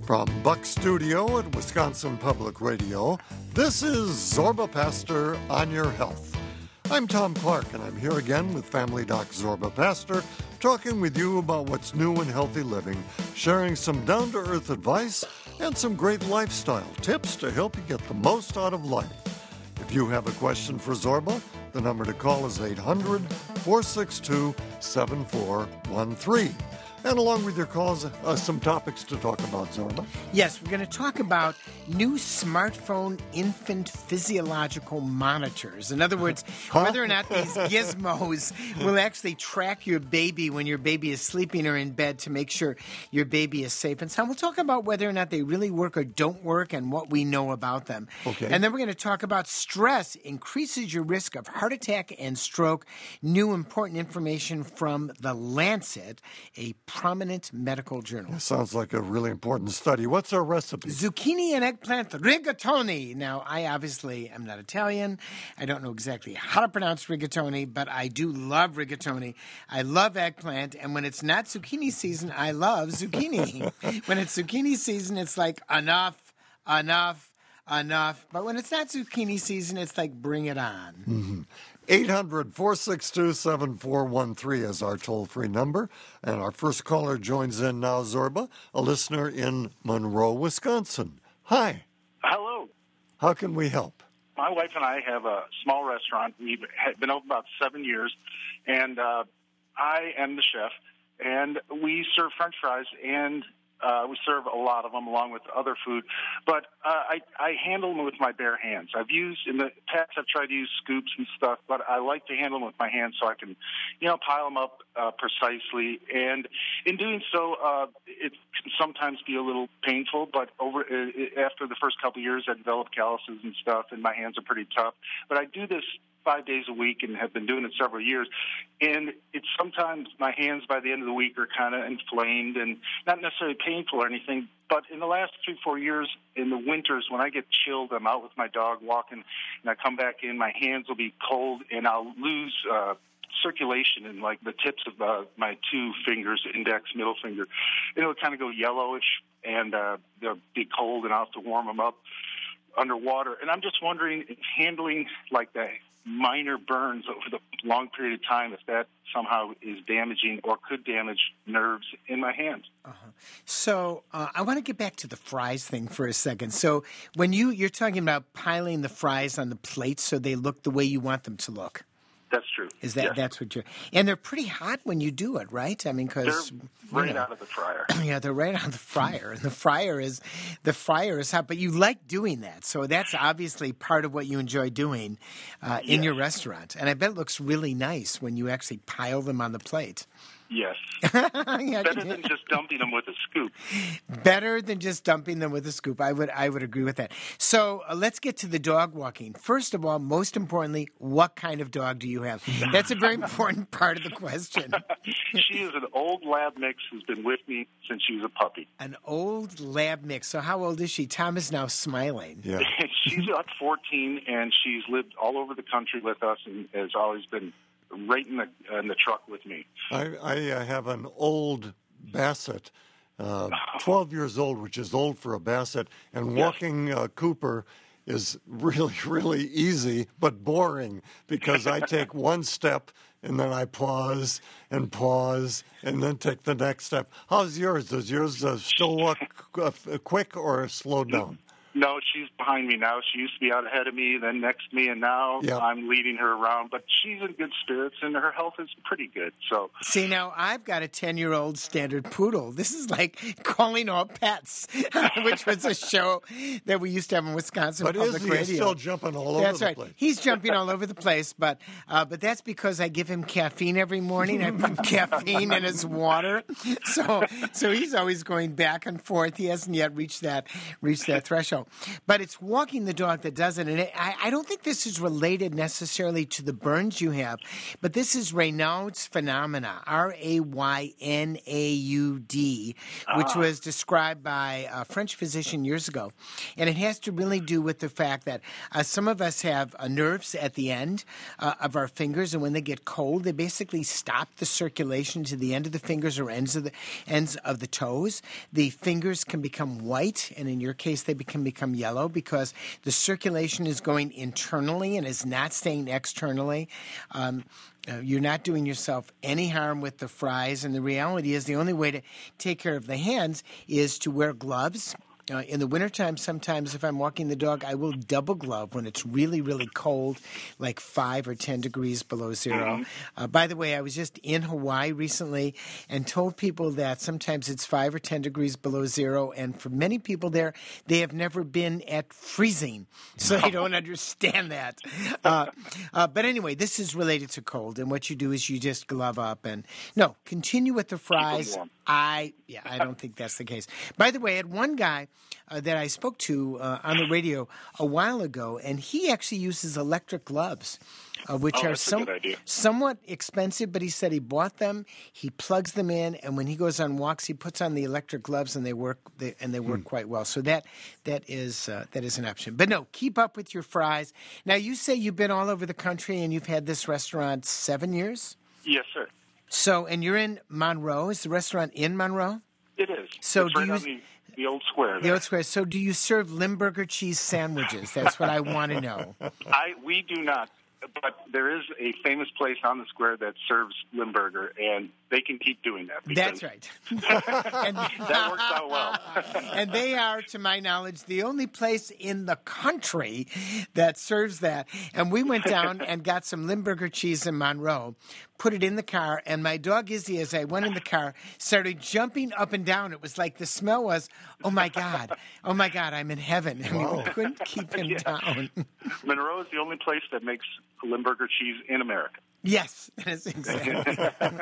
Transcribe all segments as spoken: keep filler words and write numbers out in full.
From Buck Studio at Wisconsin Public Radio, this is Zorba Pastor on Your Health. I'm Tom Clark, and I'm here again with Family Doc Zorba Pastor, talking with you about what's new in healthy living, sharing some down-to-earth advice and some great lifestyle tips to help you get the most out of life. If you have a question for Zorba, the number to call is eight hundred, four six two, seven four one three. And along with your calls, uh, some topics to talk about, Zorba. Yes, we're going to talk about new smartphone infant physiological monitors. In other words, huh? whether or not these gizmos will actually track your baby when your baby is sleeping or in bed to make sure your baby is safe and sound. We'll talk about whether or not they really work or don't work and what we know about them. Okay. And then we're going to talk about stress increases your risk of heart attack and stroke. New important information from The Lancet, a prominent medical journal. That sounds like a really important study. What's our recipe? Zucchini and eggplant rigatoni. Now, I obviously am not Italian. I don't know exactly how to pronounce rigatoni, but I do love rigatoni. I love eggplant, and when it's not zucchini season, I love zucchini. When it's zucchini season, it's like enough, enough, enough. But when it's not zucchini season, it's like bring it on. Mm-hmm. eight hundred, four six two, seven four one three is our toll-free number. And our first caller joins in now, Zorba, a listener in Monroe, Wisconsin. Hi. Hello. How can we help? My wife and I have a small restaurant. We've been open about seven years, and uh, I am the chef, and we serve French fries, and Uh, we serve a lot of them along with other food, but uh, I, I handle them with my bare hands. I've used, in the past, I've tried to use scoops and stuff, but I like to handle them with my hands so I can, you know, pile them up uh, precisely. And in doing so, uh, it can sometimes be a little painful, but over uh, after the first couple of years, I developed calluses and stuff, and my hands are pretty tough. But I do this five days a week and have been doing it several years. And it's sometimes my hands by the end of the week are kind of inflamed and not necessarily painful or anything. But in the last three, four years, in the winters, when I get chilled, I'm out with my dog walking, and I come back in, my hands will be cold, and I'll lose uh, circulation in, like, the tips of uh, my two fingers, index, middle finger. And it'll kind of go yellowish, and uh, they'll be cold, and I'll have to warm them up underwater. And I'm just wondering if handling, like, that minor burns over the long period of time, if that somehow is damaging or could damage nerves in my hands. Uh-huh. So uh, I want to get back to the fries thing for a second. So when you, you're talking about piling the fries on the plate so they look the way you want them to look. That's true. Is that yes. That's what you're – and they're pretty hot when you do it, right? I mean, because – They're right know, out of the fryer. Yeah, they're right out of the fryer. And the fryer is the fryer is hot. But you like doing that. So that's obviously part of what you enjoy doing uh, in yes. your restaurant. And I bet it looks really nice when you actually pile them on the plate. Yes. yeah, Better than just dumping them with a scoop. Better than just dumping them with a scoop. I would I would agree with that. So uh, let's get to the dog walking. First of all, most importantly, what kind of dog do you have? That's a very important part of the question. She is an old lab mix who's been with me since she was a puppy. An old lab mix. So how old is she? Tom is now smiling. Yeah. She's about fourteen, and she's lived all over the country with us and has always been right in the in the truck with me. I, I uh, have an old Basset, uh, twelve years old, which is old for a Basset, and walking uh, Cooper is really, really easy, but boring because I take one step and then I pause and pause and then take the next step. How's yours? Does yours uh, still walk uh, quick or slow down? No, she's behind me now. She used to be out ahead of me, then next to me, and now yeah. I'm leading her around. But she's in good spirits, and her health is pretty good. So, see, now I've got a ten-year-old standard poodle. This is like Calling All Pets, which was a show that we used to have in Wisconsin but Public is he Radio. still jumping all over that's the right. place? He's jumping all over the place, but uh, but that's because I give him caffeine every morning. I put caffeine in his water, so so he's always going back and forth. He hasn't yet reached that reached that threshold. So, but it's walking the dog that does it. And it, I, I don't think this is related necessarily to the burns you have, but this is Raynaud's phenomena, R A Y N A U D, which Ah. was described by a French physician years ago. And it has to really do with the fact that uh, some of us have uh, nerves at the end uh, of our fingers, and when they get cold, they basically stop the circulation to the end of the fingers or ends of the ends of the toes. The fingers can become white, and in your case, they can become yellow because the circulation is going internally and is not staying externally. Um, Uh, you're not doing yourself any harm with the fries, and the reality is the only way to take care of the hands is to wear gloves. Uh, in the wintertime, sometimes if I'm walking the dog, I will double glove when it's really, really cold, like five or ten degrees below zero. Uh, by the way, I was just in Hawaii recently and told people that sometimes it's five or ten degrees below zero, and for many people there, they have never been at freezing, so they don't understand that. Uh, uh, but anyway, this is related to cold, and what you do is you just glove up and no, continue with the fries. warm. I yeah, I don't think that's the case. By the way, I had one guy uh, that I spoke to uh, on the radio a while ago, and he actually uses electric gloves, uh, which Oh, are that's a some, good idea. somewhat expensive. But he said he bought them, he plugs them in, and when he goes on walks, he puts on the electric gloves, and they work. They, and they work quite well. So that that is uh, that is an option. But no, keep up with your fries. Now you say you've been all over the country, and you've had this restaurant seven years. Yes, sir. So, and you're in Monroe. Is the restaurant in Monroe? It is. So it's do right you- on the, the old square. The there. old square. So, do you serve Limburger cheese sandwiches? That's what I want to know. I we do not, but there is a famous place on the square that serves Limburger, and they can keep doing that. That's because right. and, That works out well. and they are, to my knowledge, the only place in the country that serves that. And we went down and got some Limburger cheese in Monroe, put it in the car, and my dog Izzy, as I went in the car, started jumping up and down. It was like the smell was, oh my God, oh my God, I'm in heaven. I mean, we couldn't keep him Yeah. down. Monroe is the only place that makes Limburger cheese in America. Yes, that's exactly.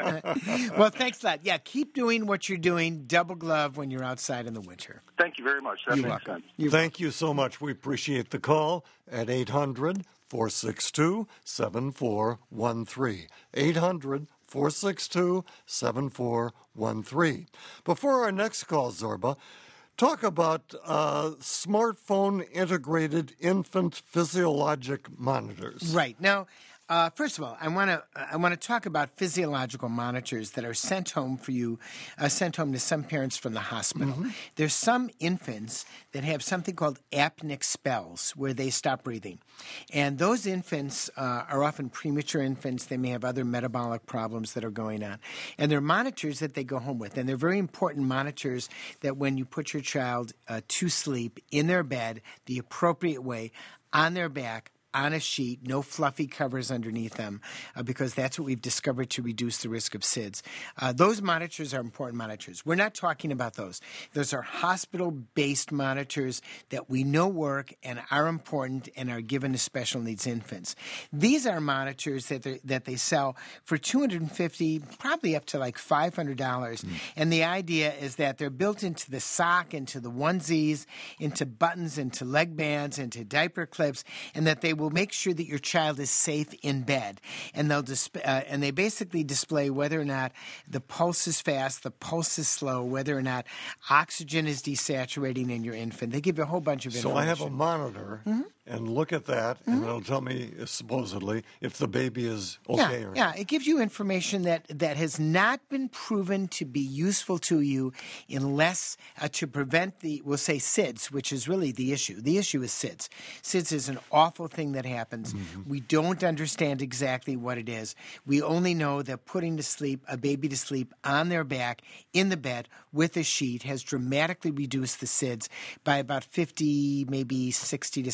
Well, thanks a lot. Yeah, keep doing what you're doing. Double glove when you're outside in the winter. Thank you very much. That You're makes welcome. sense. You're Thank you so much. We appreciate the call at eight hundred, four six two, seven four one three. eight hundred, four six two, seven four one three. Before our next call, Zorba, talk about uh, smartphone integrated infant physiologic monitors. Right. Now, uh, first of all, I want to I want to talk about physiological monitors that are sent home for you, uh, sent home to some parents from the hospital. Mm-hmm. There's some infants that have something called apneic spells, where they stop breathing, and those infants uh, are often premature infants. They may have other metabolic problems that are going on, and they're monitors that they go home with, and they're very important monitors that when you put your child uh, to sleep in their bed, the appropriate way, on their back, on a sheet, no fluffy covers underneath them, uh, because that's what we've discovered to reduce the risk of S I D S. Uh, those monitors are important monitors. We're not talking about those. Those are hospital-based monitors that we know work and are important and are given to special needs infants. These are monitors that they that they sell for two hundred fifty dollars, probably up to like five hundred dollars. Mm. And the idea is that they're built into the sock, into the onesies, into buttons, into leg bands, into diaper clips, and that they will make sure that your child is safe in bed, and they'll disp- uh, and they basically display whether or not the pulse is fast, the pulse is slow, whether or not oxygen is desaturating in your infant. They give you a whole bunch of So information. I have a monitor Mm-hmm. and look at that, and it'll tell me, uh, supposedly, if the baby is okay yeah, or not. yeah, it gives you information that, that has not been proven to be useful to you unless uh, to prevent the, we'll say S I D S, which is really the issue. The issue is S I D S. S I D S is an awful thing that happens. Mm-hmm. We don't understand exactly what it is. We only know that putting to sleep a baby to sleep on their back in the bed with a sheet has dramatically reduced the S I D S by about fifty, maybe sixty to seventy-five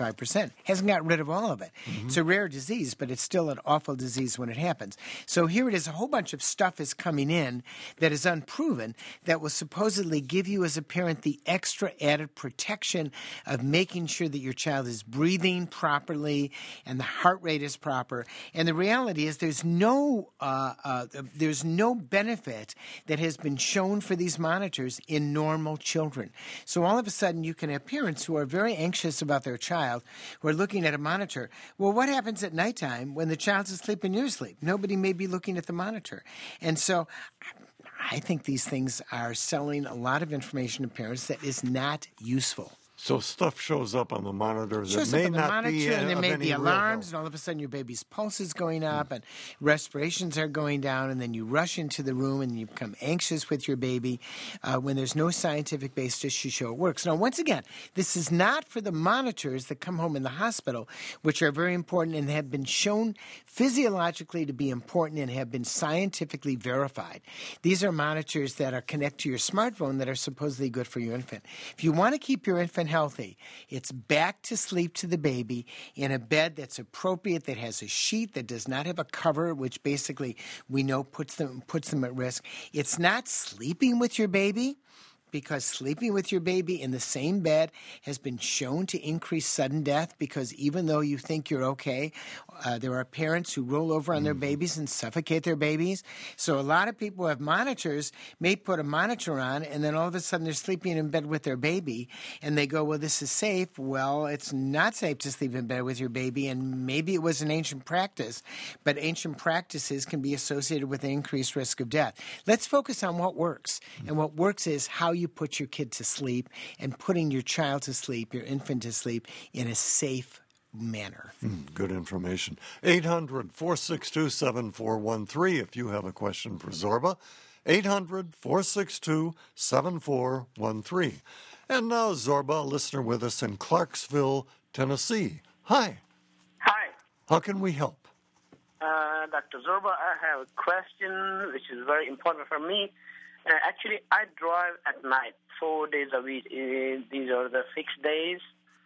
seventy-five percent. Hasn't got rid of all of it. Mm-hmm. It's a rare disease, but it's still an awful disease when it happens. So here it is, a whole bunch of stuff is coming in that is unproven that will supposedly give you as a parent the extra added protection of making sure that your child is breathing properly and the heart rate is proper. And the reality is there's no uh, uh, there's no benefit that has been shown for these monitors in normal children. So all of a sudden you can have parents who are very anxious about their child who are looking at a monitor. Well, what happens at nighttime when the child's asleep and you're asleep? Nobody may be looking at the monitor. And so I think these things are selling a lot of information to parents that is not useful. So stuff shows up on the monitor that may up on the not monitor, be and there of may any be alarms, real and all of a sudden your baby's pulse is going up, and respirations are going down, and then you rush into the room and you become anxious with your baby uh, when there's no scientific basis to show it works. Now, once again, this is not for the monitors that come home in the hospital, which are very important and have been shown physiologically to be important and have been scientifically verified. These are monitors that are connected to your smartphone that are supposedly good for your infant. If you want to keep your infant healthy, it's back to sleep to the baby in a bed that's appropriate, that has a sheet, that does not have a cover, which basically we know puts them puts them at risk. It's not sleeping with your baby, because sleeping with your baby in the same bed has been shown to increase sudden death, because even though you think you're okay, uh, there are parents who roll over on their babies and suffocate their babies. So a lot of people who have monitors may put a monitor on, and then all of a sudden they're sleeping in bed with their baby, and they go, well, this is safe. Well, it's not safe to sleep in bed with your baby, and maybe it was an ancient practice, but ancient practices can be associated with an increased risk of death. Let's focus on what works, and what works is how you put your kid to sleep, and putting your child to sleep, your infant to sleep, in a safe manner. Mm, good information. eight hundred, four six two, seven four one three if you have a question for Zorba. eight hundred, four six two, seven four one three. And now Zorba, a listener with us in Clarksville, Tennessee. Hi. Hi. How can we help? Uh, Doctor Zorba, I have a question which is very important for me. Uh, actually, I drive at night, four days a week. Uh, these are the fixed days.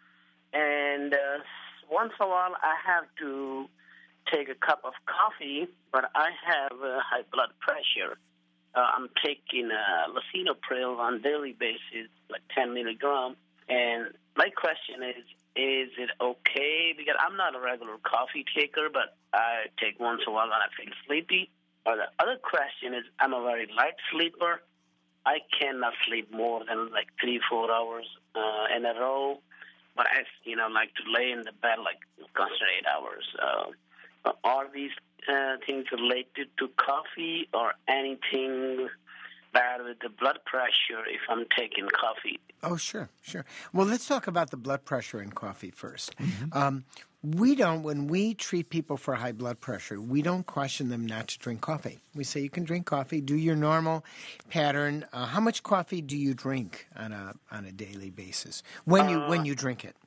And uh, once in a while, I have to take a cup of coffee, but I have uh, high blood pressure. Uh, I'm taking uh, lisinopril on a daily basis, like ten milligrams. And my question is, is it okay? Because I'm not a regular coffee taker, but I take once in a while when I feel sleepy. Or the other question is, I'm a very light sleeper. I cannot sleep more than like three, four hours uh, in a row. But I, you know, like to lay in the bed like constant eight hours. Uh, are these uh, things related to coffee or anything bad with the blood pressure if I'm taking coffee? Oh, sure, sure. Well, let's talk about the blood pressure in coffee first. Mm-hmm. Um, we don't, when we treat people for high blood pressure, we don't caution them not to drink coffee. We say you can drink coffee, do your normal pattern. Uh, how much coffee do you drink on a on a daily basis when you uh, when you drink it?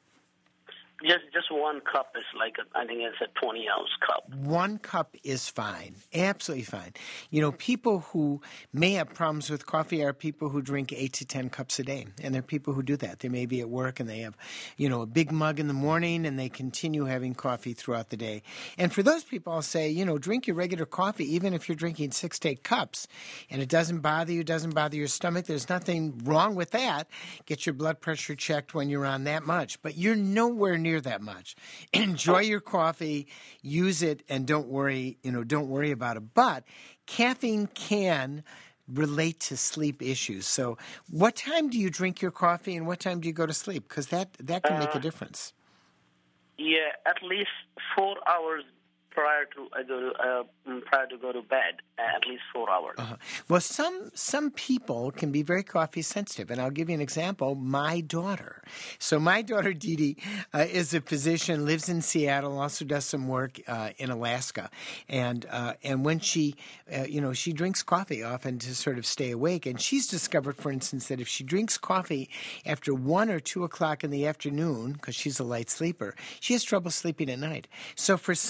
Just just one cup is like, a, I think it's a twenty-ounce cup. One cup is fine, absolutely fine. You know, people who may have problems with coffee are people who drink eight to ten cups a day, and there are people who do that. They may be at work and they have, you know, a big mug in the morning and they continue having coffee throughout the day. And for those people, I'll say, you know, drink your regular coffee, even if you're drinking six to eight cups, and it doesn't bother you, doesn't bother your stomach. There's nothing wrong with that. Get your blood pressure checked when you're on that much, but you're nowhere near that much. Enjoy your coffee, use it, and don't worry, you know, don't worry about it. But caffeine can relate to sleep issues. So what time do you drink your coffee and what time do you go to sleep? Because that, that can make a difference. Yeah, at least four hours prior to I go to, uh, prior to go to bed, at least four hours. Uh-huh. Well, some some people can be very coffee sensitive, and I'll give you an example. My daughter. So my daughter Dee Dee uh, is a physician, lives in Seattle, also does some work uh, in Alaska, and uh, and when she, uh, you know, she drinks coffee often to sort of stay awake, and she's discovered, for instance, that if she drinks coffee after one or two o'clock in the afternoon, because she's a light sleeper, she has trouble sleeping at night. So for some people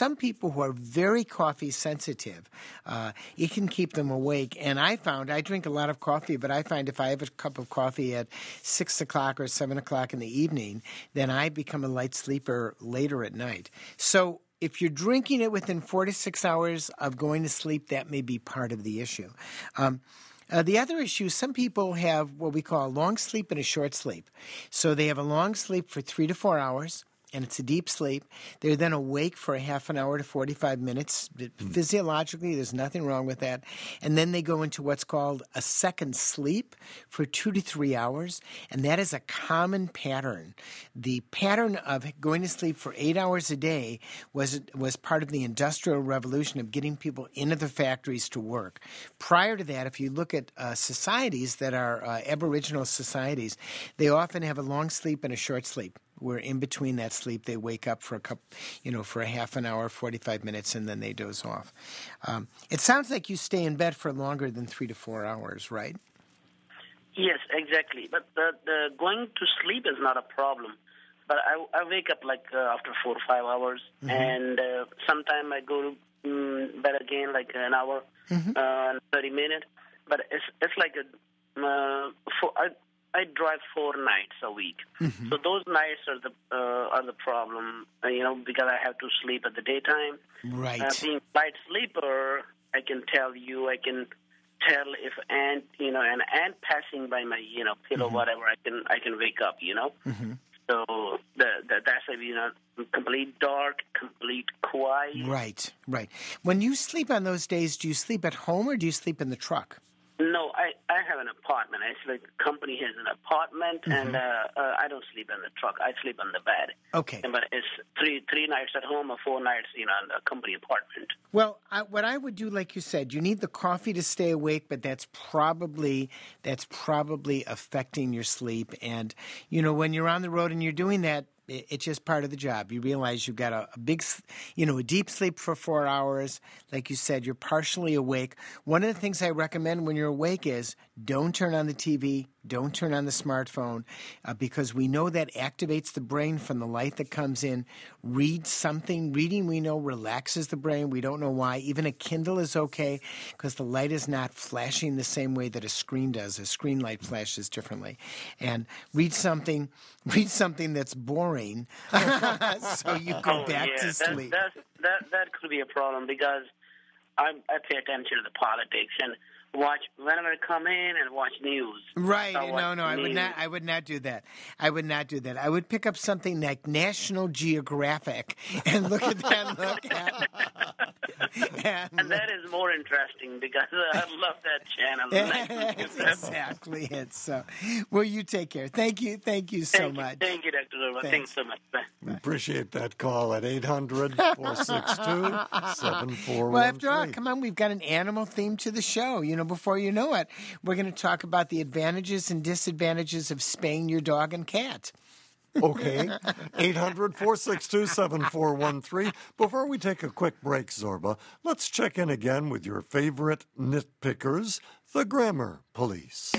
people who are very coffee sensitive, uh, it can keep them awake. And I found, I drink a lot of coffee, but I find if I have a cup of coffee at six o'clock or seven o'clock in the evening, then I become a light sleeper later at night. So if you're drinking it within four to six hours of going to sleep, that may be part of the issue. Um, Uh, the other issue, some people have what we call a long sleep and a short sleep. So they have a long sleep for three to four hours, and it's a deep sleep. They're then awake for a half an hour to forty-five minutes. Physiologically, there's nothing wrong with that. And then they go into what's called a second sleep for two to three hours, and that is a common pattern. The pattern of going to sleep for eight hours a day was was part of the Industrial Revolution of getting people into the factories to work. Prior to that, if you look at uh, societies that are uh, Aboriginal societies, they often have a long sleep and a short sleep, where in between that sleep they wake up for a couple, you know, for a half an hour, forty-five minutes, and then they doze off. Um, it sounds like you stay in bed for longer than three to four hours, right? Yes, exactly. But the, the going to sleep is not a problem. But I, I wake up like uh, after four or five hours, mm-hmm. and uh, sometime I go to um, bed again like an hour mm-hmm. uh, and thirty minutes. But it's it's like a uh, for, I, I drive four nights a week, mm-hmm. so those nights are the uh, are the problem, uh, you know, because I have to sleep at the daytime. Right. Uh, being light sleeper, I can tell you, I can tell if ant, you know, an ant passing by my, you know, pillow, mm-hmm. whatever, I can I can wake up, you know. Mm-hmm. So the, the, that's a, you know, complete dark, complete quiet. Right, right. When you sleep on those days, do you sleep at home or do you sleep in the truck? No, I, I have an apartment. Actually, the company has an apartment, mm-hmm. and uh, uh, I don't sleep in the truck. I sleep on the bed. Okay. But it's three three nights at home or four nights, you know, in the company apartment. Well, I, what I would do, like you said, you need the coffee to stay awake, but that's probably that's probably affecting your sleep. And, you know, when you're on the road and you're doing that, it's just part of the job. You realize you've got a, a big, you know, a deep sleep for four hours. Like you said, you're partially awake. One of the things I recommend when you're awake is don't turn on the T V, don't turn on the smartphone, uh, because we know that activates the brain from the light that comes in. Read something. Reading, we know, relaxes the brain. We don't know why. Even a Kindle is okay because the light is not flashing the same way that a screen does. A screen light flashes differently. And read something, read something that's boring so you go oh, back yeah. to sleep. That, that, that, that could be a problem because I, I pay attention to the politics and watch whenever I come in and watch news. Right. I No, no, I news. would not I would not do that. I would not do that. I would pick up something like National Geographic and look at that look at and, and that is more interesting because I love that channel. That's exactly it. So, well, you take care. Thank you. Thank you so thank much. You, thank you, Doctor Zorba. Thanks. Thanks so much. Bye. We appreciate that call at eight hundred, four six two, seven four one three. Well, after all, come on, we've got an animal theme to the show. You know, before you know it, we're going to talk about the advantages and disadvantages of spaying your dog and cat. Okay. eight hundred, four six two, seven four one three. Before we take a quick break, Zorba, let's check in again with your favorite nitpickers, the Grammar Police.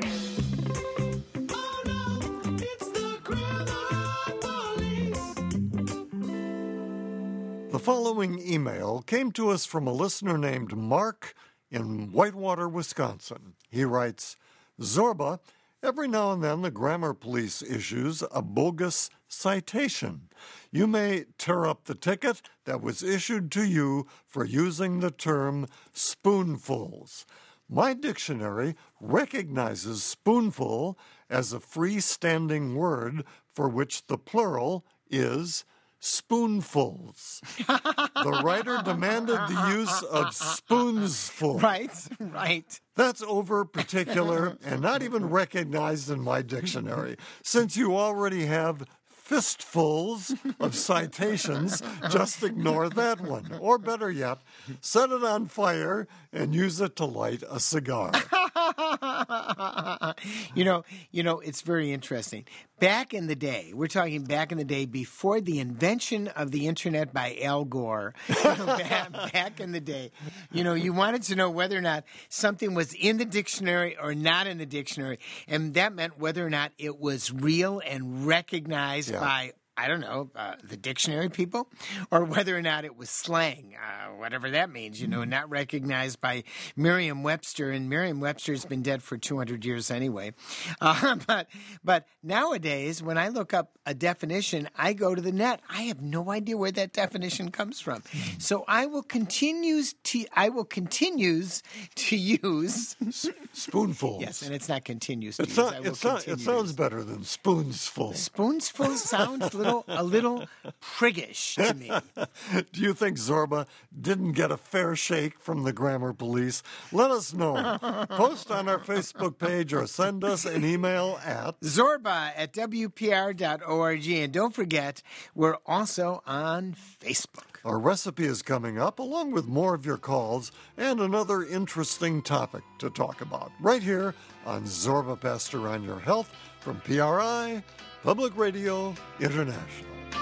The following email came to us from a listener named Mark in Whitewater, Wisconsin. He writes, Zorba, every now and then the Grammar Police issues a bogus citation. You may tear up the ticket that was issued to you for using the term spoonfuls. My dictionary recognizes spoonful as a freestanding word for which the plural is spoonfuls. The writer demanded the use of spoonsful. Right, right. That's over particular and not even recognized in my dictionary. Since you already have fistfuls of citations, just ignore that one. Or better yet, set it on fire and use it to light a cigar. you know, you know, it's very interesting. Back in the day, we're talking back in the day before the invention of the internet by Al Gore, you know, back, back in the day, you know, you wanted to know whether or not something was in the dictionary or not in the dictionary, and that meant whether or not it was real and recognized yeah. by I don't know, uh, the dictionary people, or whether or not it was slang, uh, whatever that means, you know, not recognized by Merriam-Webster, and Merriam-Webster's been dead for two hundred years anyway. Uh, but but nowadays, when I look up a definition, I go to the net. I have no idea where that definition comes from. So I will continues to I will continues to use Spoonfuls. yes, and it's not continues to It's use. not, I will it's not, continue it to sounds use. better than spoonsful. Spoonsful sounds little a little priggish to me. Do you think Zorba didn't get a fair shake from the grammar police? Let us know. Post on our Facebook page or send us an email at Zorba at W P R dot org. And don't forget, we're also on Facebook. Our recipe is coming up, along with more of your calls and another interesting topic to talk about, right here on Zorba Pastor on Your Health from P R I, Public Radio International.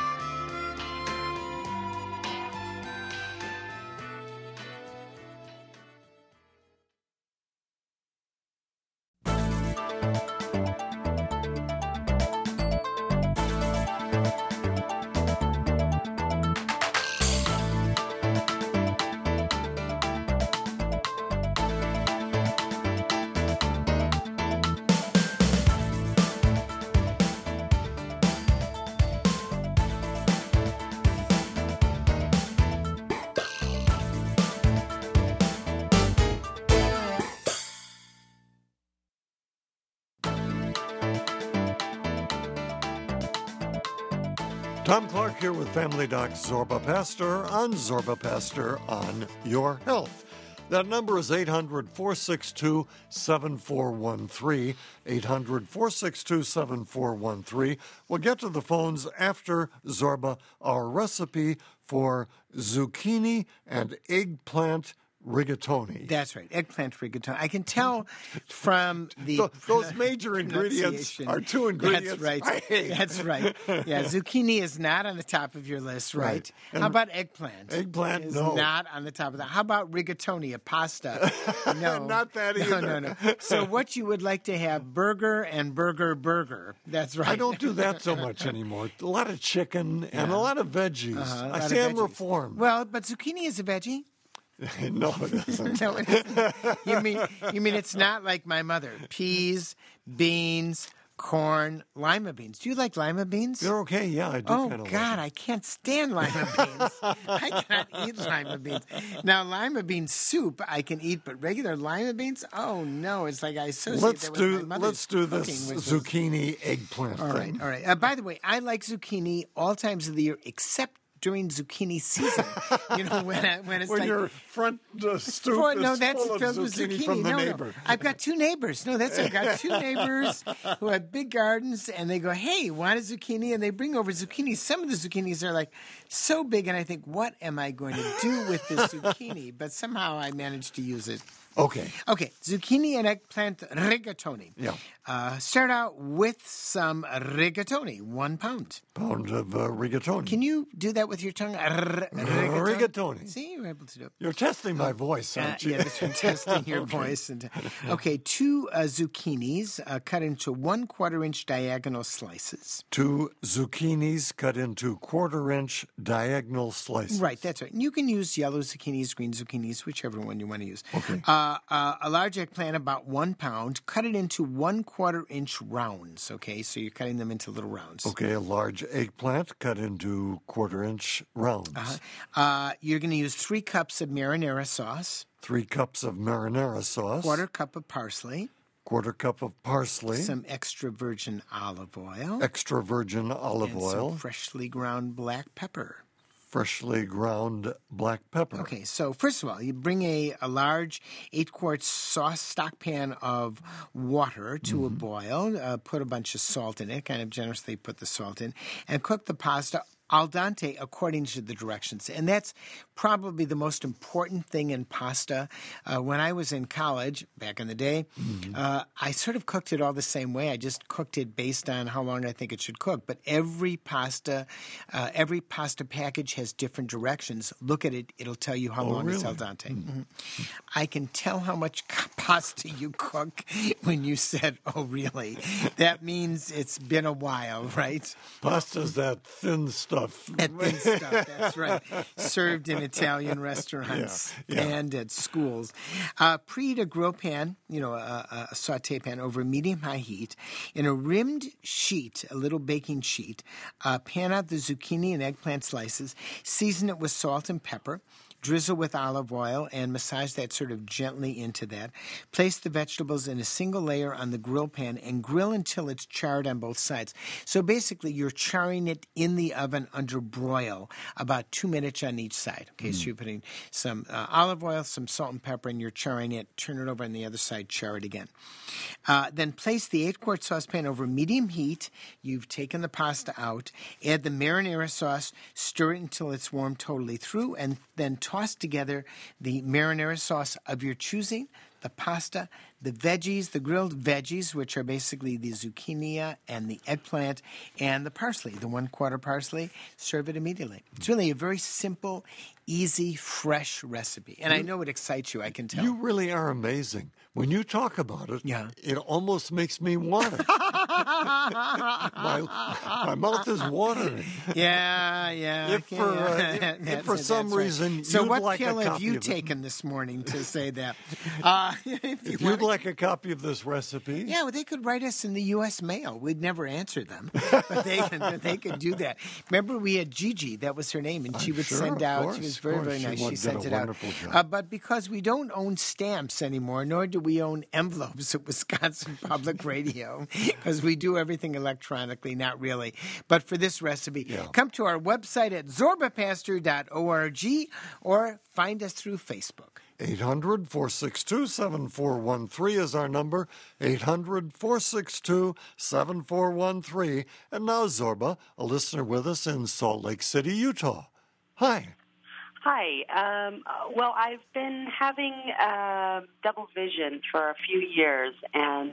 Tom Clark here with Family Doc Zorba Pastor on Zorba Pastor on Your Health. That number is eight hundred, four six two, seven four one three, eight hundred, four six two, seven four one three. We'll get to the phones after Zorba, our recipe for zucchini and eggplant rigatoni. That's right, eggplant rigatoni. I can tell from the Th- those major ingredients pronunciation. are two ingredients That's right. I hate. That's right. Yeah, zucchini is not on the top of your list, right? Right. And How about eggplant? eggplant, is no. not on the top of that. How about rigatoni, a pasta? No, Not that No, either. no, no. So what you would like to have: burger and burger, burger. That's right. I don't do that so much anymore. A lot of chicken and a lot of veggies. Uh-huh, a I lot of say I'm veggies. reformed. Well, but zucchini is a veggie. No, it isn't. No, it isn't. You mean you mean it's not like my mother? Peas, beans, corn, lima beans. Do you like lima beans? They're okay. Yeah, I do Oh, kind of God, like I can't stand lima beans. I cannot eat lima beans. Now, lima bean soup I can eat, but regular lima beans? Oh, no. It's like I associate Let's that with do my mother's let's do this cooking, which was- zucchini eggplant All right, thing. all right. Uh, by the way, I like zucchini all times of the year except during zucchini season. You know, when, I, when it's When like... your front uh, stoop Well, is no, that's full of filled with zucchini zucchini. from the no, neighbor. no, I've got two neighbors. No, that's I've got two neighbors who have big gardens, and they go, "Hey, want a zucchini?" And they bring over zucchini. Some of the zucchinis are like so big, and I think, "What am I going to do with this zucchini?" But somehow I managed to use it. Okay. Okay, zucchini and eggplant rigatoni. Yeah. Uh, start out with some rigatoni, one pound. Pound of uh, rigatoni. Can you do that with your tongue? R- rigatoni. Rigatoni. See, you're able to do it. You're testing my voice, Uh, aren't you? yeah, this one testing your Okay. voice. And, okay, two uh, zucchinis uh, cut into one quarter inch diagonal slices. Two zucchinis cut into quarter-inch diagonal slices. Right, that's right. And you can use yellow zucchinis, green zucchinis, whichever one you want to use. Okay. Uh, uh, a large eggplant, about one pound. Cut it into one quarter inch rounds. Okay, so you're cutting them into little rounds. Okay, a large eggplant cut into quarter-inch rounds. Uh, you're going to use three cups of marinara sauce, Three cups of marinara sauce. quarter cup of parsley, Quarter cup of parsley. some extra virgin olive oil, Extra virgin olive and oil. some freshly ground black pepper. Freshly ground black pepper. Okay, so first of all, you bring a, a large eight quart sauce stock pan of water to Mm-hmm. a boil. Uh, put a bunch of salt in it, kind of generously put the salt in, and cook the pasta al dente according to the directions. And that's probably the most important thing in pasta. Uh, when I was in college, back in the day, mm-hmm. uh, I sort of cooked it all the same way. I just cooked it based on how long I think it should cook. But every pasta, uh, every pasta package has different directions. Look at it. It'll tell you how oh, long really? it's al dente. Mm-hmm. I can tell how much pasta you cook when you said, oh, really? That means it's been a while, right? Pasta's that thin stuff. That thin stuff, that's right. Served in Italian restaurants yeah, yeah. and at schools. Uh, preheat a grill pan, you know, a, a saute pan over medium-high heat. In a rimmed sheet, a little baking sheet, uh, pan out the zucchini and eggplant slices. Season it with salt and pepper. Drizzle with olive oil and massage that sort of gently into that. Place the vegetables in a single layer on the grill pan and grill until it's charred on both sides. So basically, you're charring it in the oven under broil, about two minutes on each side. Okay, mm. so you're putting some uh, olive oil, some salt and pepper, and you're charring it. Turn it over on the other side, char it again. Uh, then place the eight-quart saucepan over medium heat. You've taken the pasta out. Add the marinara sauce. Stir it until it's warmed totally through, and then toss together the marinara sauce of your choosing, the pasta, the veggies, the grilled veggies, which are basically the zucchini and the eggplant, and the parsley, the one-quarter parsley. Serve it immediately. It's really a very simple, easy, fresh recipe. And I know it excites you, I can tell. You really are amazing. When you talk about it, yeah. it almost makes me want it. my, my mouth is watering. Yeah, yeah. If for, uh, if, if for some reason right. So you'd what like pill a have copy you of taken this morning to say that? Uh, if you if wanna... you'd like a copy of this recipe. Yeah, well, they could write us in the U S mail. We'd never answer them, but they, but they could do that. Remember, we had Gigi, that was her name, and she I'm would sure, send out. Course, she was very, very nice. She, she sent a it out. Uh, but because we don't own stamps anymore, nor do we own envelopes at Wisconsin Public Radio, because we do everything electronically, not really. But for this recipe, yeah. come to our website at zorba pastor dot org or find us through Facebook. eight hundred, four six two, seven four one three is our number, eight hundred, four six two, seven four one three. And now Zorba, a listener with us in Salt Lake City, Utah. Hi. Hi. Um, well, I've been having uh, double vision for a few years, and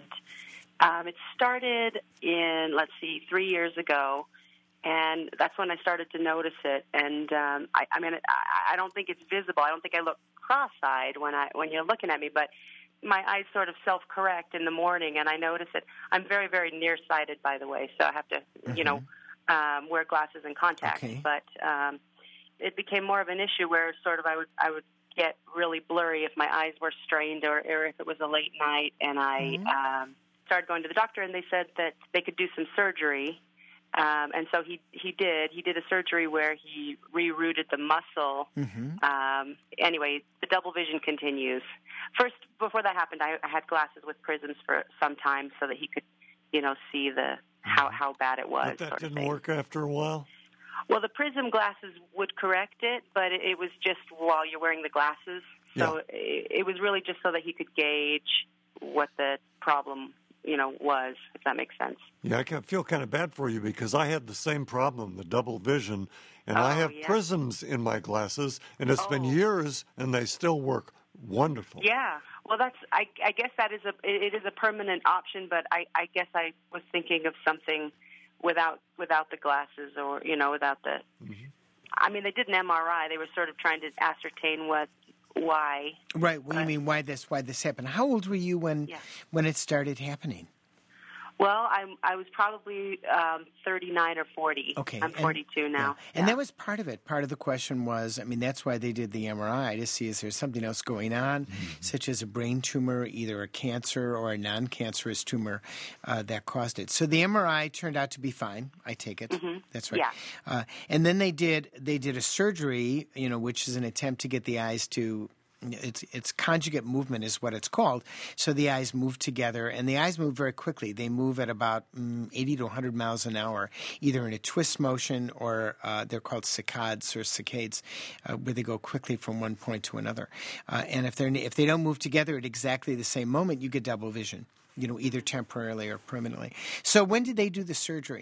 um, it started in, let's see, three years ago, and that's when I started to notice it. And um, I, I mean, I, I don't think it's visible. I don't think I look cross-eyed when I when you're looking at me, but my eyes sort of self-correct in the morning, and I notice it. I'm very, very nearsighted, by the way, so I have to, mm-hmm. you know, um, wear glasses and contacts. Okay. But um, it became more of an issue where sort of I would I would get really blurry if my eyes were strained or, or if it was a late night, and I mm-hmm. um, started going to the doctor, and they said that they could do some surgery. Um, and so he he did. He did a surgery where he rerouted the muscle. Mm-hmm. Um, anyway, the double vision continues. First, before that happened, I, I had glasses with prisms for some time so that he could, you know, see the how, how bad it was. But that sort of didn't thing. work after a while? Well, the prism glasses would correct it, but it, it was just while you're wearing the glasses. So yeah. it, it was really just so that he could gauge what the problem you know, was, if that makes sense. Yeah, I feel kind of bad for you because I had the same problem, the double vision, and oh, I have yeah. prisms in my glasses, and it's oh. been years, and they still work wonderful. Yeah, well, that's, I, I guess that is a, it is a permanent option, but I, I guess I was thinking of something without, without the glasses or, you know, without the, mm-hmm. I mean, they did an M R I. They were sort of trying to ascertain what, why. Right. What do you mean why this why this happened? How old were you when yeah. when it started happening? Well, I'm I was probably um, thirty-nine or forty. Okay. I'm forty-two and, now. Yeah. And yeah. that was part of it. Part of the question was, I mean, that's why they did the M R I to see is there something else going on, mm-hmm. such as a brain tumor, either a cancer or a non-cancerous tumor uh, that caused it. So the M R I turned out to be fine. I take it. Mm-hmm. That's right. Yeah. Uh, and then they did they did a surgery, you know, which is an attempt to get the eyes to. It's it's conjugate movement is what it's called. So the eyes move together, and the eyes move very quickly. They move at about mm, eighty to one hundred miles an hour, either in a twist motion or uh, they're called saccades or saccades, uh, where they go quickly from one point to another. Uh, and if they're if they don't move together at exactly the same moment, you get double vision. You know, either temporarily or permanently. So when did they do the surgery?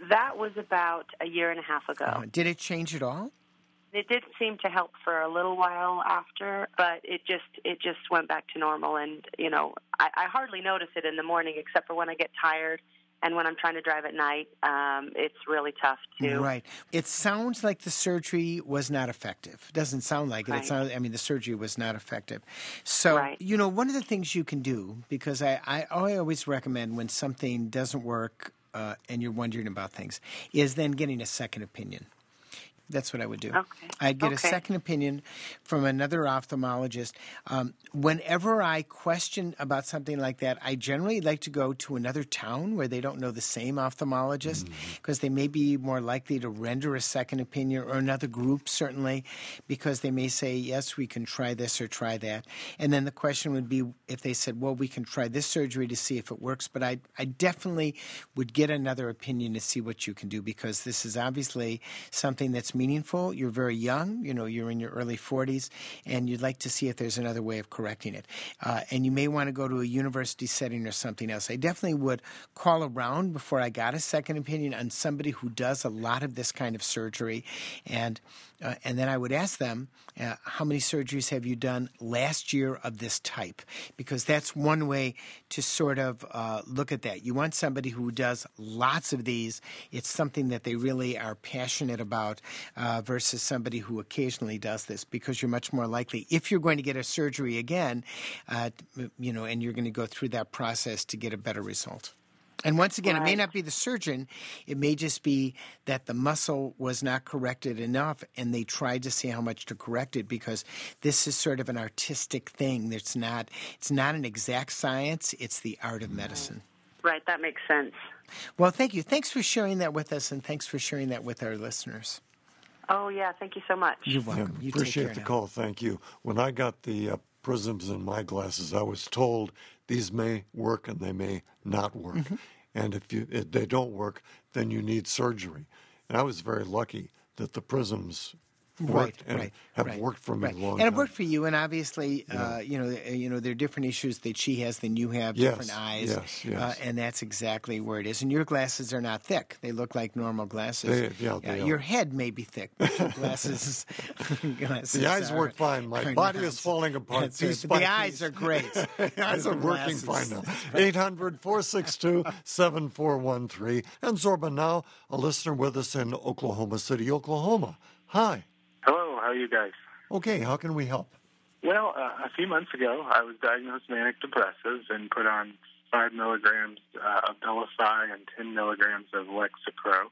that was about a year and a half ago. Uh, did it change at all? It did seem to help for a little while after, but it just it just went back to normal. And, you know, I, I hardly notice it in the morning except for when I get tired. And when I'm trying to drive at night, um, it's really tough to. Right. It sounds like the surgery was not effective. It doesn't sound like it. Right. It sounds, I mean, the surgery was not effective. So, right. you know, one of the things you can do, because I, I, I always recommend when something doesn't work uh, and you're wondering about things, is then getting a second opinion. That's what I would do. Okay. I'd get okay. a second opinion from another ophthalmologist. Um, whenever I question about something like that, I generally like to go to another town where they don't know the same ophthalmologist because mm-hmm. they may be more likely to render a second opinion, or another group certainly, because they may say, yes, we can try this or try that. And then the question would be if they said, well, we can try this surgery to see if it works, but I, I definitely would get another opinion to see what you can do, because this is obviously something that's meaningful. You're very young, you know, you're in your early forties, and you'd like to see if there's another way of correcting it. Uh, and you may want to go to a university setting or something else. I definitely would call around before I got a second opinion on somebody who does a lot of this kind of surgery. And uh, and then I would ask them, uh, how many surgeries have you done last year of this type? Because that's one way to sort of uh, look at that. You want somebody who does lots of these. It's something that they really are passionate about. Uh, versus somebody who occasionally does this, because you're much more likely, if you're going to get a surgery again, uh, you know, and you're going to go through that process to get a better result. And once again, right. It may not be the surgeon. It may just be that the muscle was not corrected enough, and they tried to see how much to correct it, because this is sort of an artistic thing. It's not, it's not an exact science. It's the art of medicine. Right. That makes sense. Well, thank you. Thanks for sharing that with us, and thanks for sharing that with our listeners. Oh, yeah. Thank you so much. You're welcome. Yeah, you appreciate take care the now. call. Thank you. When I got the uh, prisms in my glasses, I was told these may work and they may not work. Mm-hmm. And if, you, if they don't work, then you need surgery. And I was very lucky that the prisms worked right, and right, have right, worked for me right. a long and time. And it worked for you, and obviously, yeah. uh, you know, you know, there are different issues that she has than you have, yes, different eyes, yes, yes. Uh, and that's exactly where it is. And your glasses are not thick; they look like normal glasses. They, yeah, they uh, are. Your head may be thick, but your glasses, glasses the eyes are, work fine. My body not. is falling apart. Right. The eyes are great. The eyes are working fine now. eight hundred, four six two, seven four one three. And Zorba now, a listener with us in Oklahoma City, Oklahoma. Hi. Hello. How are you guys? Okay, how can we help? Well, uh, a few months ago, I was diagnosed manic depressive and put on five milligrams uh, of Abilify and ten milligrams of Lexapro.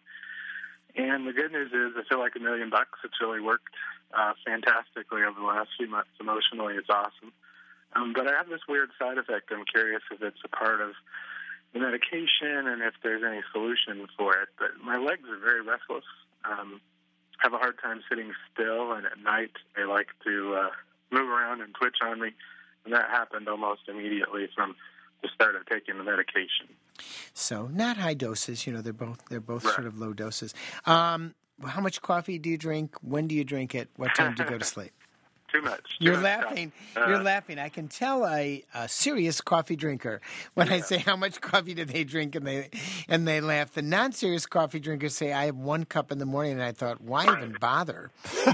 And the good news is, I feel like a million bucks. It's really worked uh, fantastically over the last few months. Emotionally, it's awesome. Um, but I have this weird side effect. I'm curious if it's a part of the medication and if there's any solution for it. But my legs are very restless. Um, have a hard time sitting still, and at night they like to uh, move around and twitch on me, and that happened almost immediately from the start of taking the medication. So not high doses, you know, they're both they're both right. sort of low doses. Um, how much coffee do you drink? When do you drink it? What time do you go to sleep? Too much. Too You're much laughing. Uh, You're laughing. I can tell a, a serious coffee drinker when yeah. I say how much coffee do they drink, and they and they laugh. The non-serious coffee drinkers say I have one cup in the morning, and I thought, why right. even bother?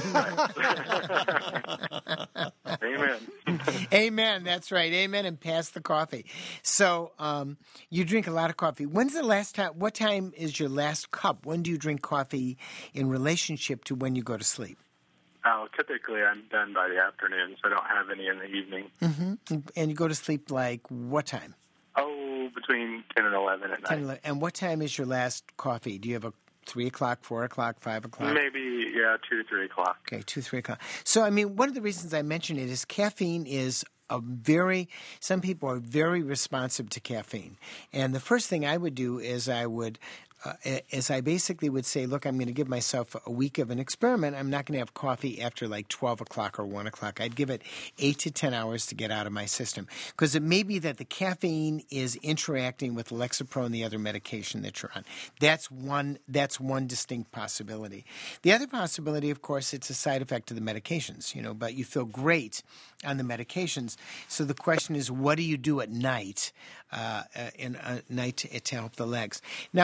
Amen. Amen. That's right. Amen. And pass the coffee. So um, you drink a lot of coffee. When's the last time? What time is your last cup? When do you drink coffee in relationship to when you go to sleep? Oh, typically I'm done by the afternoon, so I don't have any in the evening. Mm-hmm. And you go to sleep like what time? Oh, between ten and eleven at ten, night. eleven. And what time is your last coffee? Do you have a three o'clock, four o'clock, five o'clock? Maybe, yeah, two to three o'clock. Okay, two, three o'clock. So, I mean, one of the reasons I mention it is caffeine is a very, some people are very responsive to caffeine. And the first thing I would do is I would Uh, as I basically would say, look, I'm going to give myself a week of an experiment. I'm not going to have coffee after like twelve o'clock or one o'clock. I'd give it eight to ten hours to get out of my system, because it may be that the caffeine is interacting with Lexapro and the other medication that you're on. That's one, that's one distinct possibility. The other possibility, of course, it's a side effect of the medications, you know, but you feel great on the medications. So the question is, what do you do at night, uh, in a night to, to help the legs? Now, there's some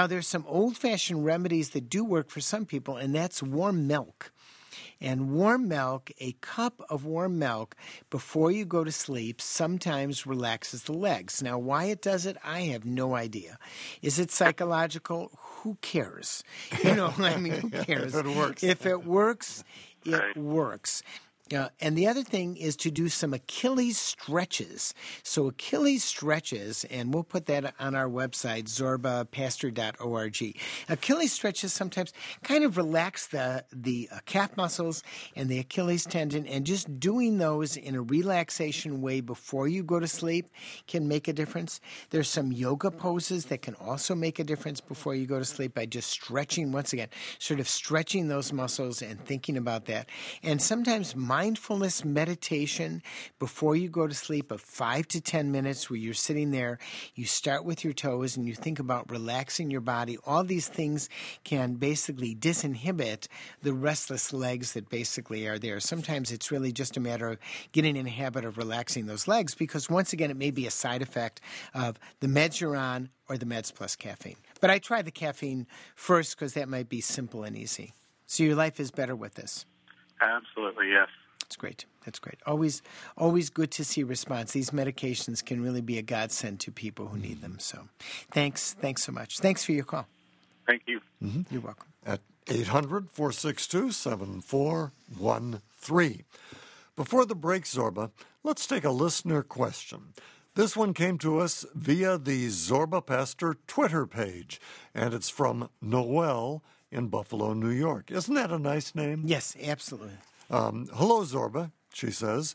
old-fashioned remedies that do work for some people, and that's warm milk. And warm milk, a cup of warm milk before you go to sleep sometimes relaxes the legs. Now, why it does it, I have no idea. Is it psychological? Who cares? You know, I mean, who cares? If it works. If it works, it works. Uh, and the other thing is to do some Achilles stretches. So Achilles stretches, and we'll put that on our website, zorba pastor dot org. Achilles stretches sometimes kind of relax the, the uh, calf muscles and the Achilles tendon, and just doing those in a relaxation way before you go to sleep can make a difference. There's some yoga poses that can also make a difference before you go to sleep by just stretching, once again, sort of stretching those muscles and thinking about that. And sometimes mindfulness meditation before you go to sleep of five to ten minutes where you're sitting there, you start with your toes and you think about relaxing your body. All these things can basically disinhibit the restless legs that basically are there. Sometimes it's really just a matter of getting in a habit of relaxing those legs because, once again, it may be a side effect of the meds you're on or the meds plus caffeine. But I try the caffeine first because that might be simple and easy. So your life is better with this. Absolutely, yes. That's great. That's great. Always, always good to see response. These medications can really be a godsend to people who need them. So, thanks, thanks so much. Thanks for your call. Thank you. Mm-hmm. You're welcome. At eight hundred, four six two, seven four one three. Before the break, Zorba, let's take a listener question. This one came to us via the Zorba Pastor Twitter page, and it's from Noelle in Buffalo, New York. Isn't that a nice name? Yes, absolutely. Um, hello, Zorba, she says.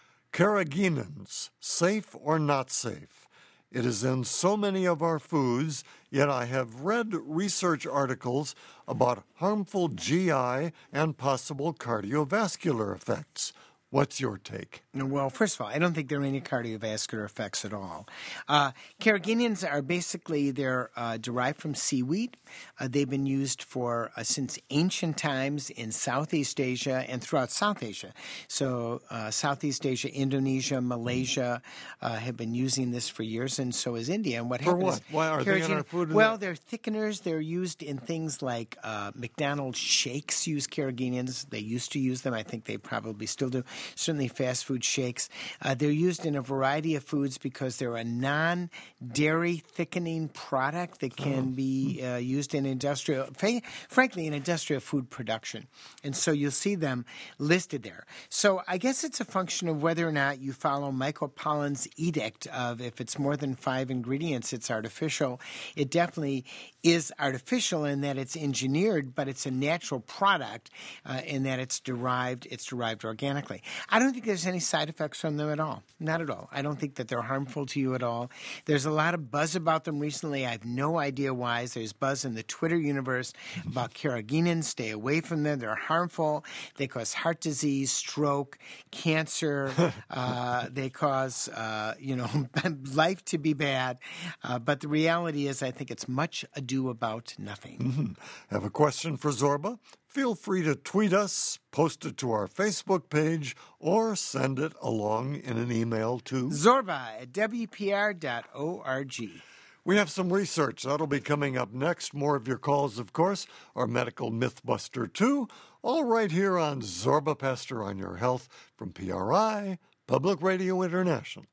Carrageenans, safe or not safe? It is in so many of our foods, yet I have read research articles about harmful G I and possible cardiovascular effects. What's your take? Well, first of all, I don't think there are any cardiovascular effects at all. Uh, carrageenans are basically, they're uh, derived from seaweed. Uh, they've been used for uh, since ancient times in Southeast Asia and throughout South Asia. So uh, Southeast Asia, Indonesia, Malaysia uh, have been using this for years, and so is India. And what For happens what? is Why are they in our food? Well, they're thickeners. They're used in things like uh, McDonald's shakes use carrageenans. They used to use them. I think they probably still do. Certainly fast food shakes. Uh, they're used in a variety of foods because they're a non-dairy thickening product that can be uh, used in industrial, frankly, in industrial food production. And so you'll see them listed there. So I guess it's a function of whether or not you follow Michael Pollan's edict of if it's more than five ingredients, it's artificial. It definitely is artificial in that it's engineered, but it's a natural product uh, in that it's derived, it's derived organically. I don't think there's any side effects from them at all. Not at all. I don't think that they're harmful to you at all. There's a lot of buzz about them recently. I have no idea why. There's buzz in the Twitter universe about carrageenans. Stay away from them. They're harmful. They cause heart disease, stroke, cancer. uh, they cause, uh, you know, life to be bad. Uh, but the reality is I think it's much ado about nothing. Mm-hmm. Have a question for Zorba? Feel free to tweet us, post it to our Facebook page, or send it along in an email to Zorba at W P R dot org. We have some research. That'll be coming up next. More of your calls, of course. Our Medical Mythbuster two. All right here on Zorba Pastor on Your Health from P R I, Public Radio International.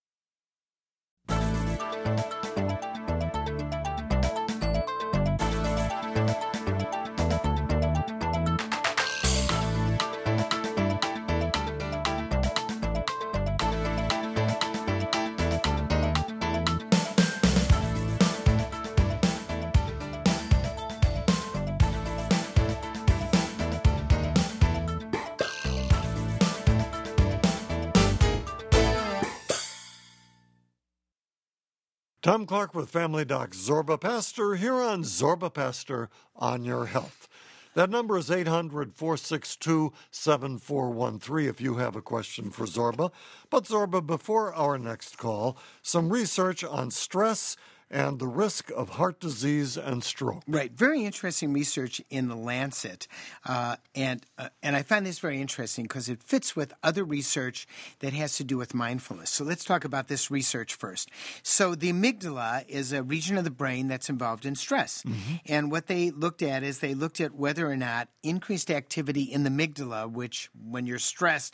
Tom Clark with Family Doc Zorba Pastor here on Zorba Pastor on Your Health. That number is eight hundred, four six two, seven four one three if you have a question for Zorba. But Zorba, before our next call, some research on stress and the risk of heart disease and stroke. Right. Very interesting research in The Lancet. Uh, and uh, and I find this very interesting because it fits with other research that has to do with mindfulness. So let's talk about this research first. So the amygdala is a region of the brain that's involved in stress. Mm-hmm. And what they looked at is they looked at whether or not increased activity in the amygdala, which when you're stressed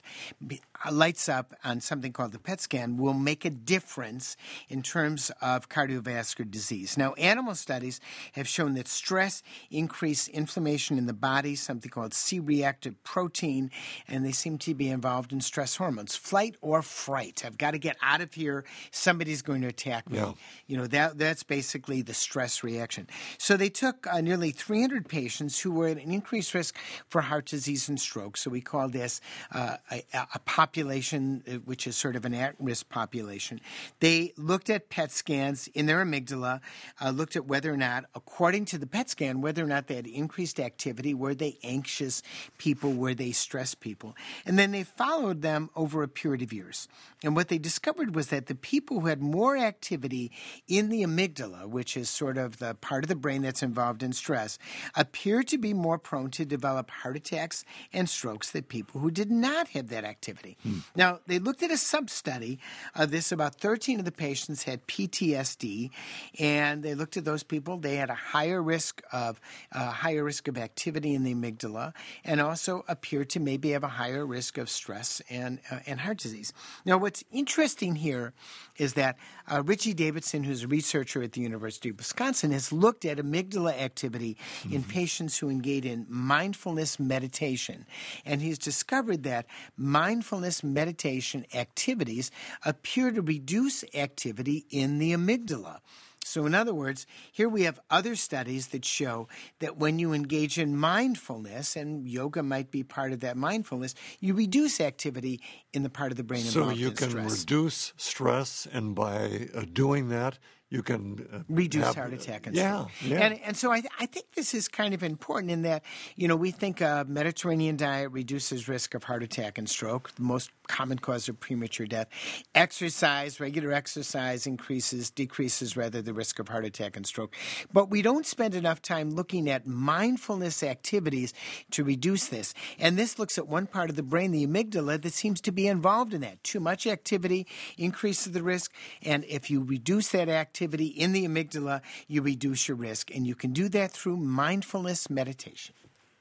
lights up on something called the P E T scan, will make a difference in terms of cardiovascular disease. Now, animal studies have shown that stress increased inflammation in the body, something called C-reactive protein, and they seem to be involved in stress hormones. Flight or fright. I've got to get out of here. Somebody's going to attack me. Yeah. You know, that that's basically the stress reaction. So they took uh, nearly three hundred patients who were at an increased risk for heart disease and stroke. So we call this uh, a, a population which is sort of an at-risk population. They looked at P E T scans in their amygdala, uh, looked at whether or not, according to the P E T scan, whether or not they had increased activity. Were they anxious people? Were they stressed people? And then they followed them over a period of years. And what they discovered was that the people who had more activity in the amygdala, which is sort of the part of the brain that's involved in stress, appeared to be more prone to develop heart attacks and strokes than people who did not have that activity. Hmm. Now, they looked at a sub-study of this. About thirteen of the patients had P T S D, and they looked at those people. They had a higher risk of uh, higher risk of activity in the amygdala, and also appeared to maybe have a higher risk of stress and uh, and heart disease. Now, what's interesting here is that uh, Richie Davidson, who's a researcher at the University of Wisconsin, has looked at amygdala activity mm-hmm. in patients who engage in mindfulness meditation, and he's discovered that mindfulness meditation activities appear to reduce activity in the amygdala. So in other words, here we have other studies that show that when you engage in mindfulness, and yoga might be part of that mindfulness, you reduce activity in the part of the brain involved in stress. So you can reduce stress, and by uh, doing that, you can uh, reduce have, heart attack and yeah, stroke. Yeah. And, and so I, th- I think this is kind of important in that, you know, we think a Mediterranean diet reduces risk of heart attack and stroke, the most common cause of premature death. Exercise, regular exercise increases, decreases rather the risk of heart attack and stroke. But we don't spend enough time looking at mindfulness activities to reduce this. And this looks at one part of the brain, the amygdala, that seems to be involved in that. Too much activity increases the risk, and if you reduce that activity in the amygdala, you reduce your risk, and you can do that through mindfulness meditation.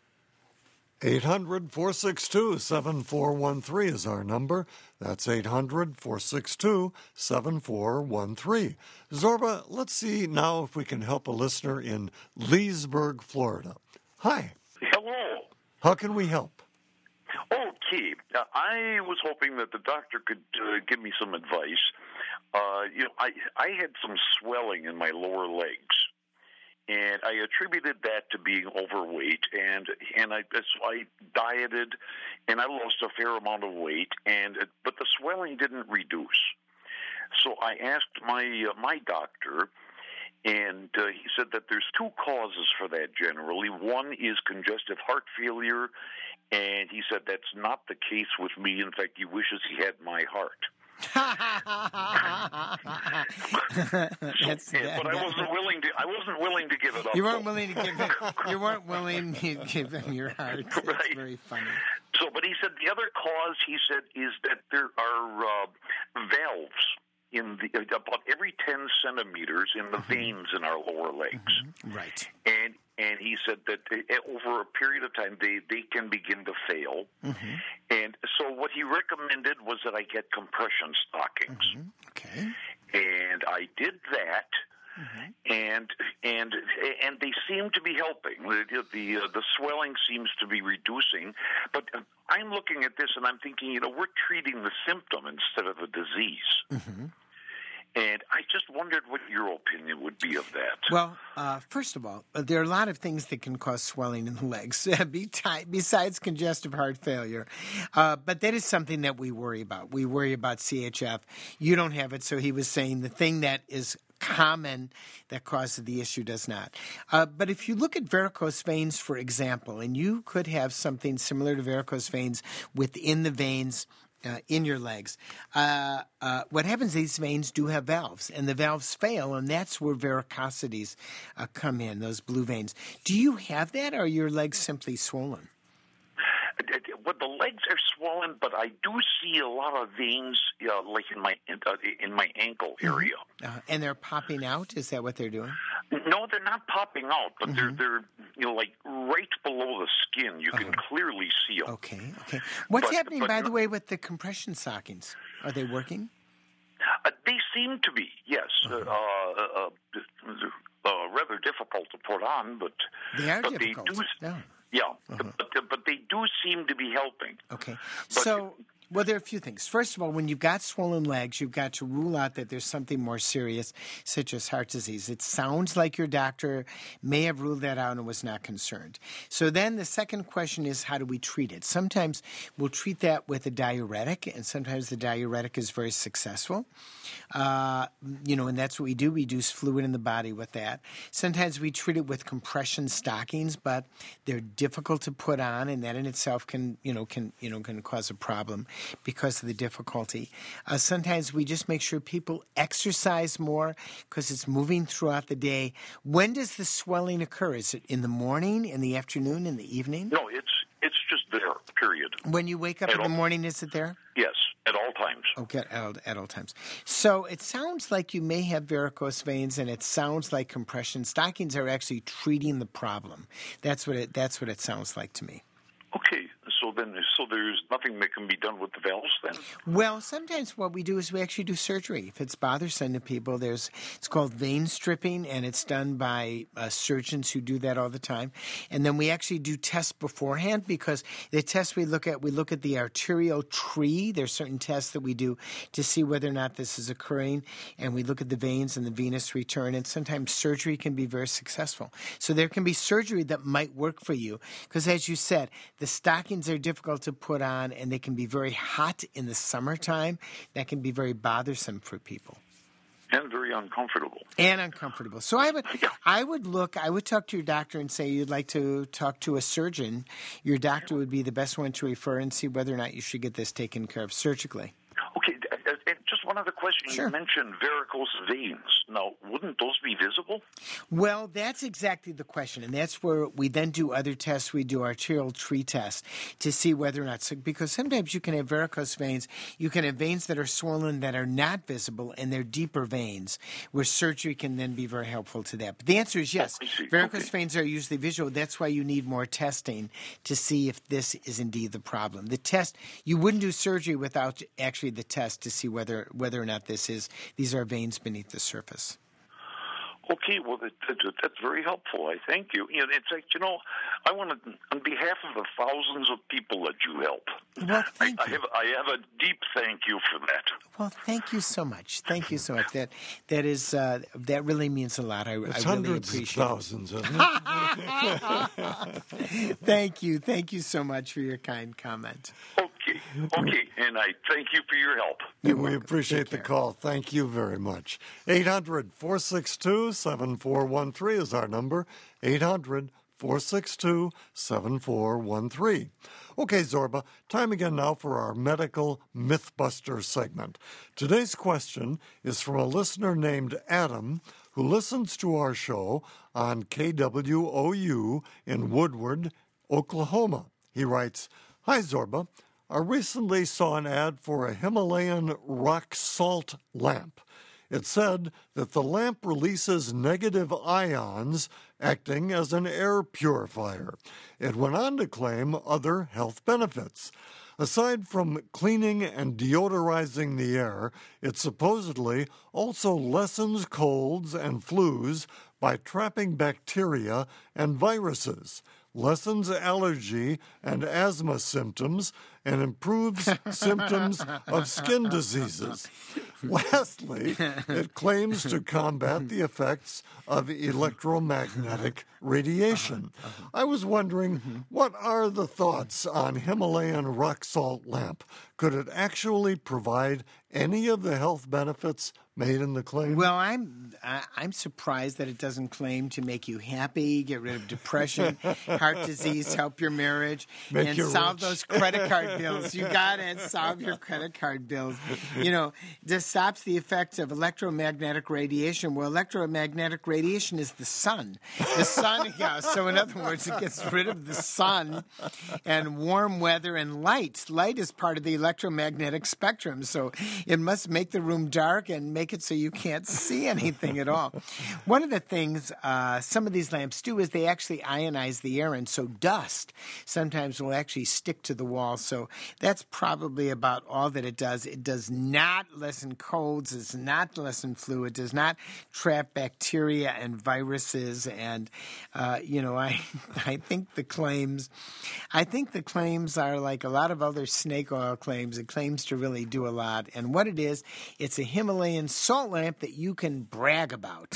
eight hundred, four six two, seven four one three is our number. That's eight hundred, four six two, seven four one three. Zorba, let's see now if we can help a listener in Leesburg, Florida. Hi. Hello. How can we help? Okay. Uh, I was hoping that the doctor could uh, give me some advice. Uh, you know, I I had some swelling in my lower legs, and I attributed that to being overweight. And and I so I dieted, and I lost a fair amount of weight. And but the swelling didn't reduce. So I asked my uh, my doctor, and uh, he said that there's two causes for that generally. One is congestive heart failure, and he said that's not the case with me. In fact, he wishes he had my heart. That's, so, yeah, but I wasn't willing to. I wasn't willing to give it up. You weren't willing to give it. You weren't willing to give him your heart. That's right. Very funny. So, but he said the other cause, he said, is that there are uh, valves in the about every ten centimeters in the mm-hmm. veins in our lower legs. Mm-hmm. Right. And and he said that over a period of time they, they can begin to fail. Mm-hmm. And so what he recommended was that I get compression stockings. Mm-hmm. Okay. And I did that. Mm-hmm. And and and they seem to be helping. The the, uh, the swelling seems to be reducing, but I'm looking at this and I'm thinking, you know, we're treating the symptom instead of the disease. Mm-hmm. And I just wondered what your opinion would be of that. Well, uh, first of all, there are a lot of things that can cause swelling in the legs besides congestive heart failure. Uh, but that is something that we worry about. We worry about C H F. You don't have it, so he was saying the thing that is common that causes the issue does not. Uh, but if you look at varicose veins, for example, and you could have something similar to varicose veins within the veins Uh, in your legs. Uh, uh, what happens, these veins do have valves, and the valves fail, and that's where varicosities uh, come in, those blue veins. Do you have that, or are your legs simply swollen? Well, the legs are swollen, but I do see a lot of veins, uh, like in my in, uh, in my ankle area. Uh, and they're popping out? Is that what they're doing? No, they're not popping out, but mm-hmm. they're they're you know like right below the skin. You can uh-huh. clearly see them. Okay, okay. What's but, happening, but, by the way, with the compression stockings? Are they working? Uh, they seem to be, yes. Uh-huh. Uh, uh, uh, uh, rather difficult to put on, but they are but difficult. They do, no. Yeah, uh-huh. but, but they do seem to be helping. Okay. But, so, well, there are a few things. First of all, when you've got swollen legs, you've got to rule out that there's something more serious, such as heart disease. It sounds like your doctor may have ruled that out and was not concerned. So then the second question is, how do we treat it? Sometimes we'll treat that with a diuretic, and sometimes the diuretic is very successful. Uh, you know, and that's what we do. We reduce fluid in the body with that. Sometimes we treat it with compression stockings, but they're difficult to put on, and that in itself can, you know, can, you know, can cause a problem because of the difficulty. Uh, sometimes we just make sure people exercise more because it's moving throughout the day. When does the swelling occur? Is it in the morning, in the afternoon, in the evening? No, it's it's just there, period. When you wake up at in all, the morning, is it there? Yes, at all times. Okay, at all, at all times. So it sounds like you may have varicose veins, and it sounds like compression stockings are actually treating the problem. That's what it. That's what it sounds like to me. Okay, so then, so there's nothing that can be done with the valves then? Well, sometimes what we do is we actually do surgery. If it's bothersome to people, there's it's called vein stripping, and it's done by uh, surgeons who do that all the time. And then we actually do tests beforehand because the tests we look at, we look at the arterial tree. There's certain tests that we do to see whether or not this is occurring, and we look at the veins and the venous return, and sometimes surgery can be very successful. So there can be surgery that might work for you because, as you said, the stockings are difficult to put on, and they can be very hot in the summertime. That can be very bothersome for people. And very uncomfortable. And uncomfortable. So I would, yeah. I would look, I would talk to your doctor and say you'd like to talk to a surgeon. Your doctor would be the best one to refer and see whether or not you should get this taken care of surgically. Okay, and just one other question. Sure. You mentioned varicose veins. Now, wouldn't those be visible? Well, that's exactly the question, and that's where we then do other tests. We do arterial tree tests to see whether or not, so, because sometimes you can have varicose veins. You can have veins that are swollen that are not visible, and they're deeper veins, where surgery can then be very helpful to that. But the answer is yes. Oh, varicose okay. veins are usually visual. That's why you need more testing to see if this is indeed the problem. The test, you wouldn't do surgery without actually the test to see whether whether or not this is these are veins beneath the surface. Okay, well, that, that, that's very helpful. I thank you. You know, it's like, you know, I want to, on behalf of the thousands of people that you help, well, thank I, you. I, have, I have a deep thank you for that. Well, thank you so much. Thank you so much. That that is uh, that really means a lot. I, it's I really hundreds appreciate of thousands, isn't it? Thank you. Thank you so much for your kind comment. Okay, okay, and I thank you for your help. You're we welcome. appreciate the call. Thank you very much. eight hundred, four six two, seven four one three is our number. eight hundred, four six two, seven four one three. Okay, Zorba, time again now for our Medical Mythbuster segment. Today's question is from a listener named Adam who listens to our show on K W O U in Woodward, Oklahoma. He writes, "Hi, Zorba. I recently saw an ad for a Himalayan rock salt lamp. It said that the lamp releases negative ions, acting as an air purifier. It went on to claim other health benefits. Aside from cleaning and deodorizing the air, it supposedly also lessens colds and flus by trapping bacteria and viruses, lessens allergy and asthma symptoms, and improves symptoms of skin diseases. Lastly, it claims to combat the effects of electromagnetic radiation. I was wondering, what are the thoughts on Himalayan rock salt lamp? Could it actually provide any of the health benefits made in the claim? Well, I'm I- I'm surprised that it doesn't claim to make you happy, get rid of depression, heart disease, help your marriage, Make and you solve rich. those credit card bills. You got it. Solve your credit card bills. You know, this stops the effects of electromagnetic radiation. Well, electromagnetic radiation is the sun. The sun, yeah. So in other words, it gets rid of the sun and warm weather and light. Light is part of the electromagnetic spectrum, so it must make the room dark and make it so you can't see anything at all. One of the things uh, some of these lamps do is they actually ionize the air, and so dust sometimes will actually stick to the wall. So that's probably about all that it does. It does not lessen colds. It does not lessen flu. It does not trap bacteria and viruses. And uh, you know, I I think the claims, I think the claims are like a lot of other snake oil claims. It claims to really do a lot. And what it is, it's a Himalayan salt lamp that you can brag about.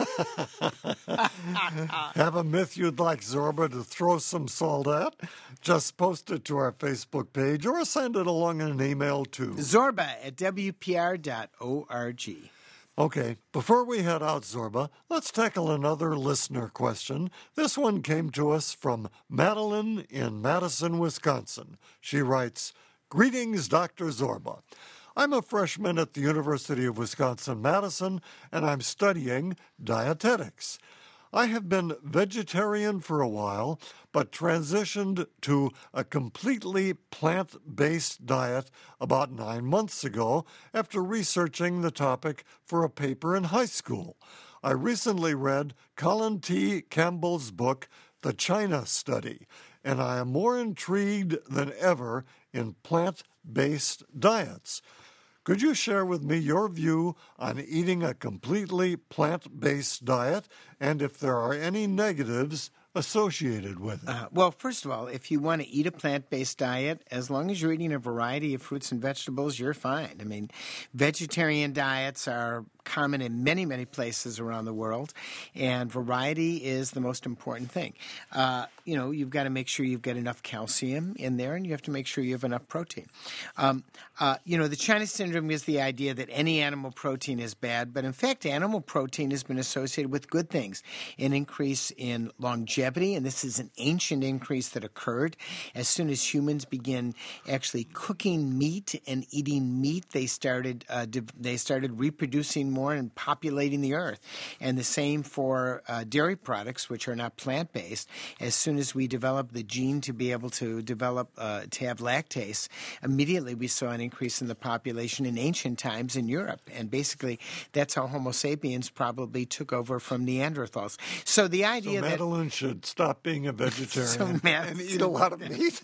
Have a myth you'd like Zorba to throw some salt at? Just post it to our Facebook page or send it along in an email to Zorba at W P R dot org. Okay, before we head out, Zorba, let's tackle another listener question. This one came to us from Madeline in Madison, Wisconsin. She writes, "Greetings, Doctor Zorba. I'm a freshman at the University of Wisconsin-Madison, and I'm studying dietetics. I have been vegetarian for a while, but transitioned to a completely plant-based diet about nine months ago after researching the topic for a paper in high school. I recently read Colin T. Campbell's book, The China Study, and I am more intrigued than ever in plant-based diets. Could you share with me your view on eating a completely plant-based diet and if there are any negatives associated with it?" Uh, well, first of all, if you want to eat a plant-based diet, as long as you're eating a variety of fruits and vegetables, you're fine. I mean, vegetarian diets are common in many, many places around the world, and variety is the most important thing. Uh, you know, you've got to make sure you've got enough calcium in there, and you have to make sure you have enough protein. Um, uh, you know, the China syndrome is the idea that any animal protein is bad, but in fact, animal protein has been associated with good things, an increase in longevity, and this is an ancient increase that occurred as soon as humans began actually cooking meat and eating meat. They started uh, they started reproducing more and populating the earth. And the same for uh, dairy products, which are not plant-based. As soon as we developed the gene to be able to develop, uh, to have lactase, immediately we saw an increase in the population in ancient times in Europe. And basically, that's how Homo sapiens probably took over from Neanderthals. So the idea so that... Madeline should stop being a vegetarian so Mad- and eat a lot of meat.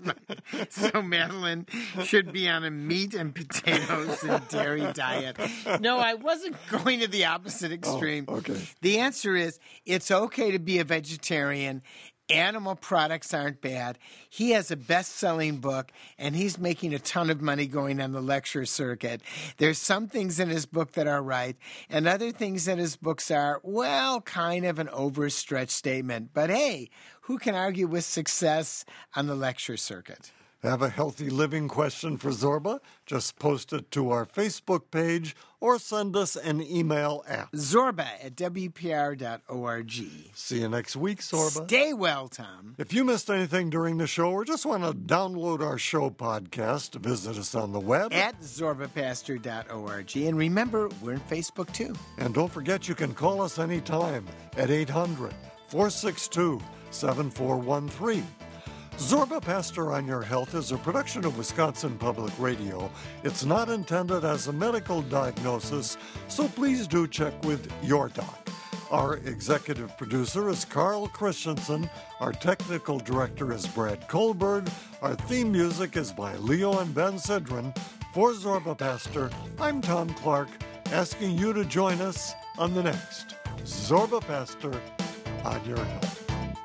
So Madeline should be on a meat and potatoes and dairy diet. No, I wasn't going to the opposite extreme. Oh, okay. The answer is it's okay to be a vegetarian. Animal products aren't bad. He has a best-selling book, and he's making a ton of money going on the lecture circuit. There's some things in his book that are right, and other things in his books are, well, kind of an overstretched statement. But hey, who can argue with success on the lecture circuit? Have a healthy living question for Zorba? Just post it to our Facebook page or send us an email at Zorba at W P R dot org. See you next week, Zorba. Stay well, Tom. If you missed anything during the show or just want to download our show podcast, visit us on the web At Zorba Pastor dot org. And remember, we're in Facebook too. And don't forget you can call us anytime at eight hundred, four six two, seven four one three. Zorba Pastor on Your Health is a production of Wisconsin Public Radio. It's not intended as a medical diagnosis, so please do check with your doc. Our executive producer is Carl Christensen. Our technical director is Brad Colberg. Our theme music is by Leo and Ben Sidran. For Zorba Pastor, I'm Tom Clark, asking you to join us on the next Zorba Pastor on Your Health.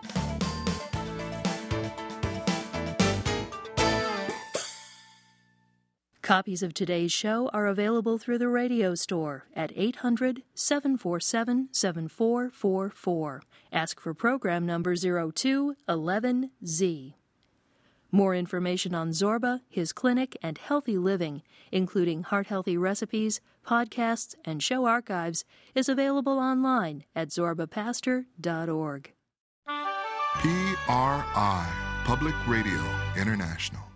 Copies of today's show are available through the radio store at eight hundred, seven four seven, seven four four four. Ask for program number zero two one one Z. More information on Zorba, his clinic, and healthy living, including heart-healthy recipes, podcasts, and show archives, is available online at zorba pastor dot org. P R I, Public Radio International.